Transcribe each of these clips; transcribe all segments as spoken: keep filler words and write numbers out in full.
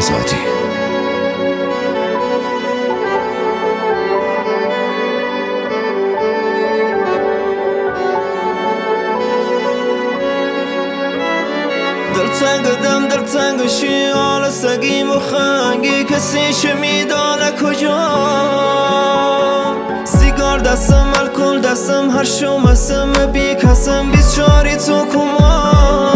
آزادی. دلتنگم دلتنگشی حال سگیم و خنگی کسی چه میدانه کجا. سیگار دستم الکل دستم هر شومسم بی کسم بیچاری تو کما.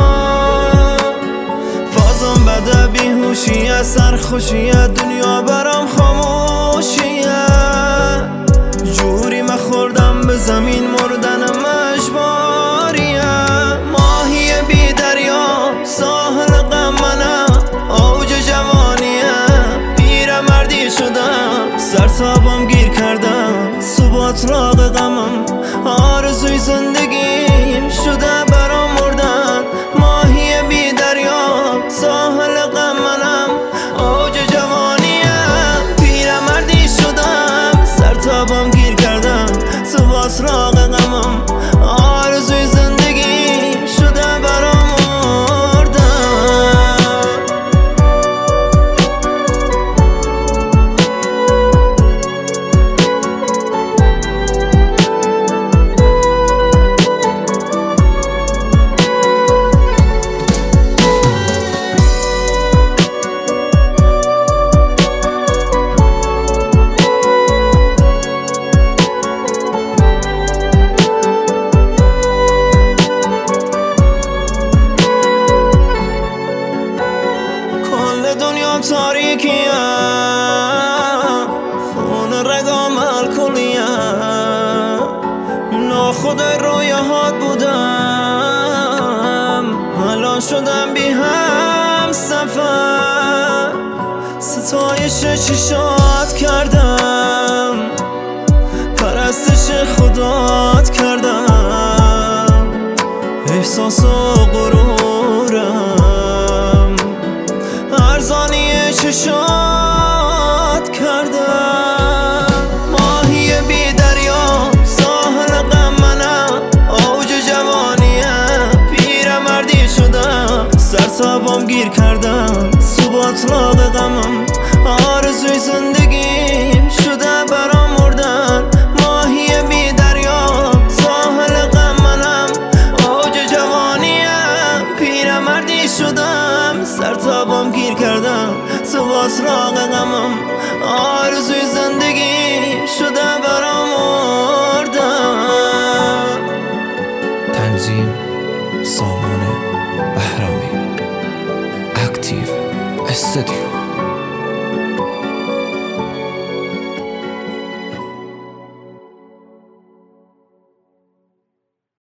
فازم بده بیهوشیه سرخوشیه دنیا برام خاموشیه. جوری مخوردم به زمین مردنم اجباریه. ماهی بی دریا ساحل غم منم اوج جوانیه. پیر مردی شدم سرتابم گیر کردم ثبات راق غمم. آرزوی زندگیم شده برام مردن. ماهی بی دریا ساحل غم منم اوج جوانیه. پیر مردی شدم سرتابم گیر کردم ثبات راق غمم. آرزوی زندگیم شده برام تاریکیم خون رگام الکلیم. ناخود رویاهات بودم الان شدم بی هم سفر. ستایش چشات کردم پرستش خدات کردم. احساس و غرورم ارزانی چشات کردم. ماهی بی دریا ساحل غم منم اوج جوانیه. پیر مردی شدم سرتابم گیر کردم ثبات راق غمم. آرزوی زندگیم شده برام مردن. ماهی بی دریا ساحل غم منم اوج جوانیه. پیر مردی شدم سرتابم گیر کردم ثبات راق غمم. آرزوی زندگی شده برام مردن. تنظیم سامان بهرامی. اکتیو استودیو.